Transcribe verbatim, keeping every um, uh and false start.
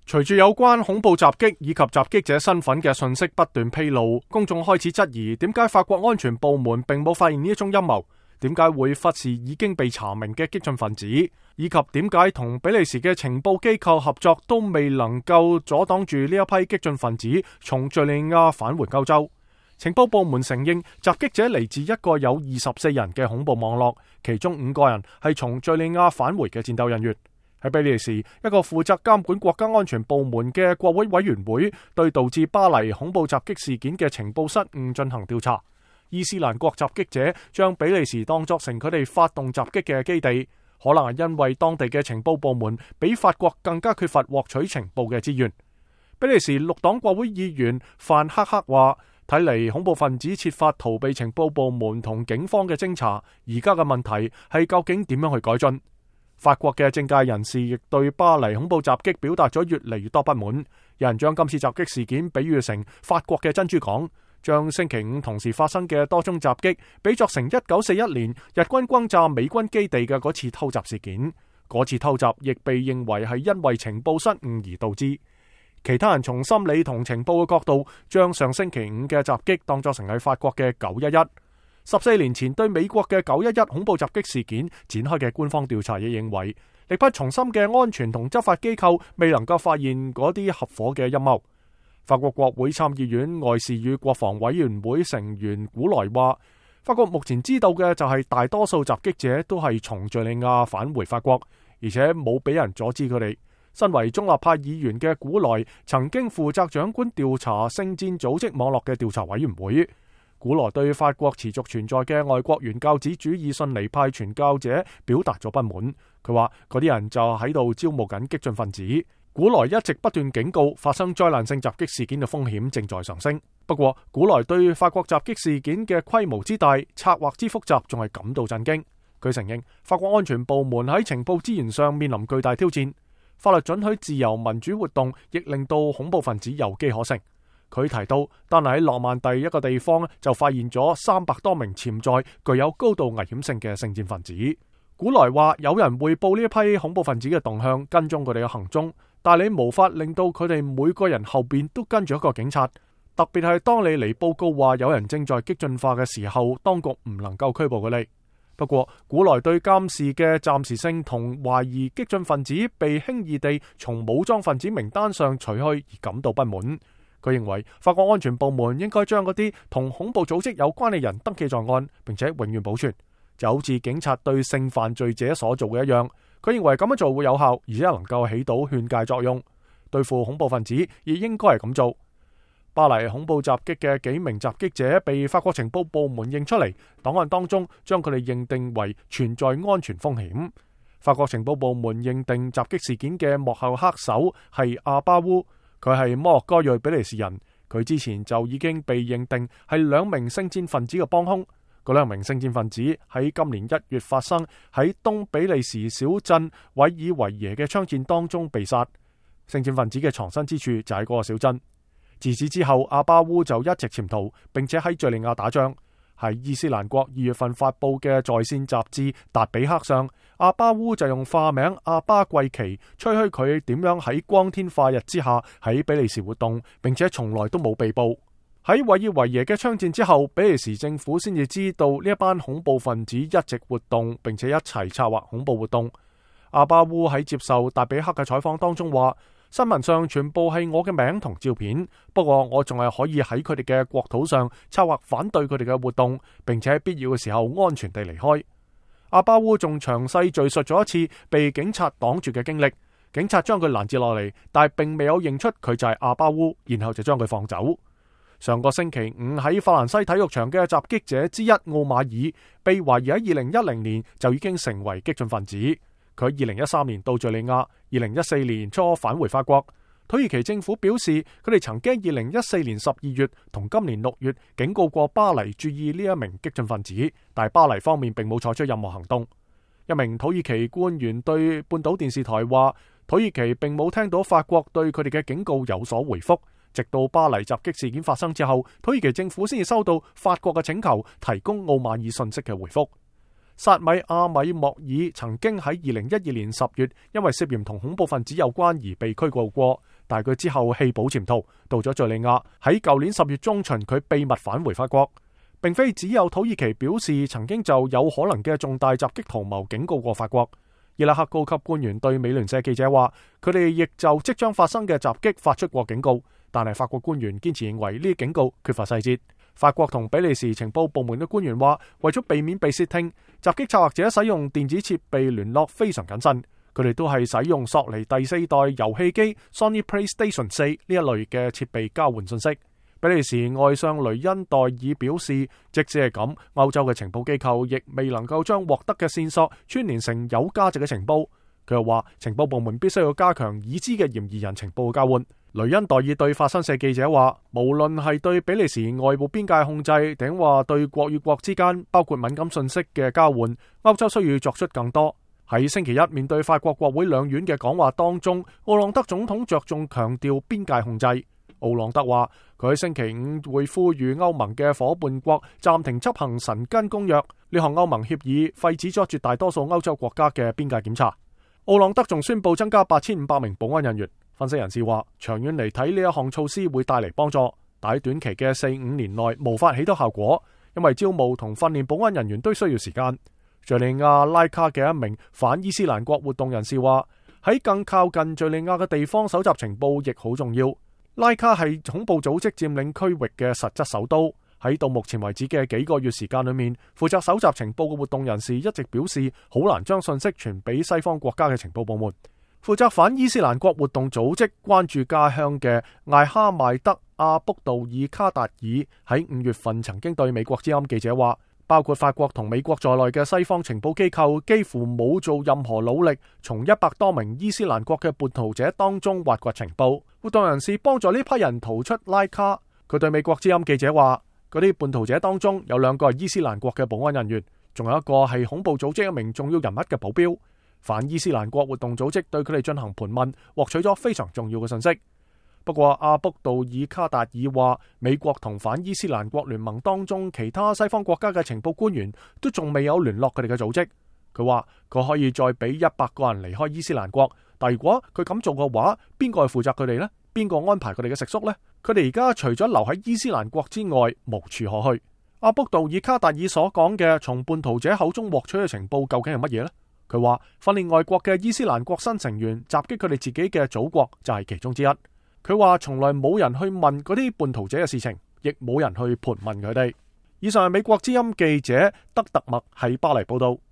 隨住有關恐怖襲擊以及襲擊者身份嘅信息不斷披露，公眾開始質疑點解法國安全部門並冇發現呢一宗陰謀，點解會忽視已經被查明嘅激進分子，以及點解同比利時嘅情報機構合作都未能夠阻擋住呢一批激進分子從敘利亞返回歐洲。情報部門承認襲擊者嚟自一個有二十四人嘅恐怖網絡，其中五個人係從敘利亞返回嘅戰鬥人員。喺比利時，一個負責監管國家安全部門嘅國會委員會對導致巴黎恐怖襲擊事件嘅情報失誤進行調查。伊斯蘭國襲擊者將比利時當作成佢哋發動襲擊嘅基地，可能係因為當地嘅情報部門比法國更加缺乏獲取情報嘅資源。比利時綠黨國會議員范克克話，睇嚟恐怖分子設法逃避情報部門同警方嘅偵查，而家嘅問題係究竟點樣去改進。法國嘅政界人士亦對巴黎恐怖襲擊表達咗越嚟越多不滿，有人將今次襲擊事件比喻成法國嘅珍珠港，將星期五同時發生嘅多宗襲擊比作成一九四一年日軍轟炸美軍基地嘅嗰次偷襲事件。嗰次偷襲亦被認為係因為情報失誤而導致。其他人從心理同情報嘅角度，將上星期五嘅襲擊當作成係法國嘅九一一。十四年前對美國嘅九一一恐怖襲擊事件展開嘅官方調查亦認為，力不從心嘅安全同執法機構未能夠發現嗰啲合夥嘅陰謀。法國國會參議院外事與國防委員會成員古萊話，法國目前知道嘅就係大多數襲擊者都係從敘利亞返回法國，而且冇俾人阻止佢哋。身為中立派議員嘅古萊曾經負責掌管調查聖戰組織網絡嘅調查委員會。古萊對法國持續存在嘅外國原教旨主義遜尼派傳教者表達咗不滿。佢話嗰啲人就喺度招募緊激進分子。古萊一直不斷警告，發生災難性襲擊事件嘅風險正在上升。不過，古萊對法國襲擊事件嘅規模之大、策劃之複雜，仲係感到震驚。佢承認法國安全部門喺情報資源上面臨巨大挑戰。法律准許自由民主活動，亦令到恐怖分子有機可乘。佢提到，單係喺諾曼第一個地方就發現咗三百多名潛在具有高度危險性嘅聖戰分子。古萊話，有人匯報呢一批恐怖分子嘅動向，跟蹤佢哋嘅行蹤，但你無法令到佢哋每個人後邊都跟住一個警察。特別係當你嚟報告話有人正在激進化嘅時候，當局唔能夠拘捕佢哋。不過，古萊對監視嘅暫時性同懷疑激進分子被輕易地從武裝分子名單上除去而感到不滿。佢認為法國安全部門應該將嗰啲同恐怖組織有關嘅人登記在案，並且永遠保存，就好似警察對性犯罪者所做嘅一樣。佢認為咁樣做會有效，而且能夠起到勸誡作用。對付恐怖分子亦應該係咁做。巴黎恐怖襲擊嘅幾名襲擊者被法國情報部門認出嚟，檔案當中將佢哋認定為存在安全風險。法國情報部門認定襲擊事件嘅幕後黑手係阿巴烏。佢係摩洛哥裔比利時人，佢之前就已經被認定係兩名聖戰分子嘅幫兇。嗰兩名聖戰分子喺今年一月發生喺東比利時小鎮韋爾維耶嘅槍戰當中被殺。聖戰分子嘅藏身之處就喺嗰個小鎮。自此之後，阿巴烏就一直潛逃，並且喺敘利亞打仗。喺伊斯蘭國二月份發佈嘅在線雜誌《達比克》上，阿巴烏就用化名阿巴季奇吹噓佢點樣喺光天化日之下喺比利時活動，並且從來都冇被捕。喺韋爾維耶嘅槍戰之後，比利時政府先至知道呢一班恐怖分子一直活動，並且一齊策劃恐怖活動。阿巴烏喺接受達比克嘅採訪當中話，新聞上全部係我嘅名同照片，不過我仲係可以喺佢哋嘅國土上策劃反對佢哋嘅活動，並且喺必要嘅時候安全地離開。阿巴烏仲詳細敘述咗一次被警察擋住嘅經歷，警察將佢攔截落嚟，但係並未有認出佢就係阿巴烏，然後就將佢放走。上個星期五喺法蘭西體育場嘅襲擊者之一奧馬爾，被懷疑喺二零一零年就已經成為激進分子。佢喺二零一三年到敘利亞，二零一四年初返回法國。土耳其政府表示，佢哋曾經二零一四年十二月同今年六月警告過巴黎注意呢一名激進分子，但係巴黎方面並冇採取任何行動。一名土耳其官員對半島電視台話，土耳其並冇聽到法國對佢哋嘅警告有所回覆。直到巴黎襲擊事件發生之後，土耳其政府先至收到法國嘅請求，提供奧馬爾信息嘅回覆。薩米阿米莫爾曾經喺二零一二年十月因為涉嫌同恐怖分子有關而被拘捕過， 但係佢之後棄保潛逃，到咗敘利亞。喺舊年十月中旬，佢秘密返回法國。並非只有土耳其表示曾經就有可能嘅重大襲擊圖謀警告過法國。伊拉克高級官員對美聯社記者話，佢哋亦就即將發生嘅襲擊發出過警告，但係法國官員堅持認為呢啲警告缺乏細節。法國同比利時情報部門嘅官員話，為咗避免被竊聽，襲擊策劃者使用電子設備聯絡非常謹慎。佢哋都係使用索尼第四代遊戲機 Sony PlayStation 四呢一類嘅設備交換信息。比利時外相雷恩代爾表示，即使係咁，歐洲嘅情報機構亦未能夠將獲得嘅線索串聯成有價值嘅情報。佢又話，情報部門必須要加強已知嘅嫌疑人情報嘅交換。雷恩代爾對法新社記者話，無論係對比利時外部邊界控制，定話對國與國之間包括敏感信息嘅交換，歐洲需要作出更多。喺星期一面對法國國會兩院嘅講話當中，奧朗德總統着重強調邊界控制。奧朗德話，佢喺星期五會呼籲歐盟嘅夥伴國暫停執行申根公約，呢項歐盟協議廢止咗絕大多數歐洲國家嘅邊界檢查。奧朗德仲宣布增加八千五百名保安人員。分析人士話，長遠嚟睇，呢一項措施會帶嚟幫助，但喺短期嘅四五年內無法起到效果，因為招募同訓練保安人員都需要時間。敘利亞拉卡嘅一名反伊斯蘭國活動人士話，喺更靠近敘利亞嘅地方搜集情報亦好重要。拉卡係恐怖組織佔領區域嘅實質首都。喺到目前為止嘅幾個月時間裏面，負責搜集情報嘅活動人士一直表示，好難將信息傳俾西方國家嘅情報部門。負責反伊斯蘭國活動組織關注家鄉嘅艾哈邁德阿卜杜爾卡達爾喺五月份曾經對美國之音記者話，包括法國同美國在內嘅西方情報機構幾乎冇做任何努力，從一百多名伊斯蘭國嘅叛徒者當中挖掘情報。活動人士幫助呢批人逃出拉卡。佢對美國之音記者話，嗰啲叛徒者當中有兩個係伊斯蘭國嘅保安人員，仲有一個係恐怖組織一名重要人物嘅保鏢。反伊斯蘭國活動組織對佢哋進行盤問，獲取咗非常重要嘅信息。不過阿卜杜爾卡達爾話，美國同反伊斯蘭國聯盟當中其他西方國家嘅情報官員都仲未有聯絡佢哋嘅組織。佢話佢可以再俾一百個人離開伊斯蘭國，但如果佢咁做嘅話，邊個係負責佢哋呢？邊個安排佢哋嘅食宿呢？佢哋而家除咗留喺伊斯蘭國之外，無處可去。阿卜杜爾卡達爾所講嘅從叛徒者口中獲取嘅情報究竟係乜嘢呢？佢話訓練外國嘅伊斯蘭國新成員襲擊佢哋自己嘅祖國就係其中之一。佢話從來冇人去問嗰啲叛徒者嘅事情，亦冇人去盤問佢哋。以上係美國之音記者德特默喺巴黎報道。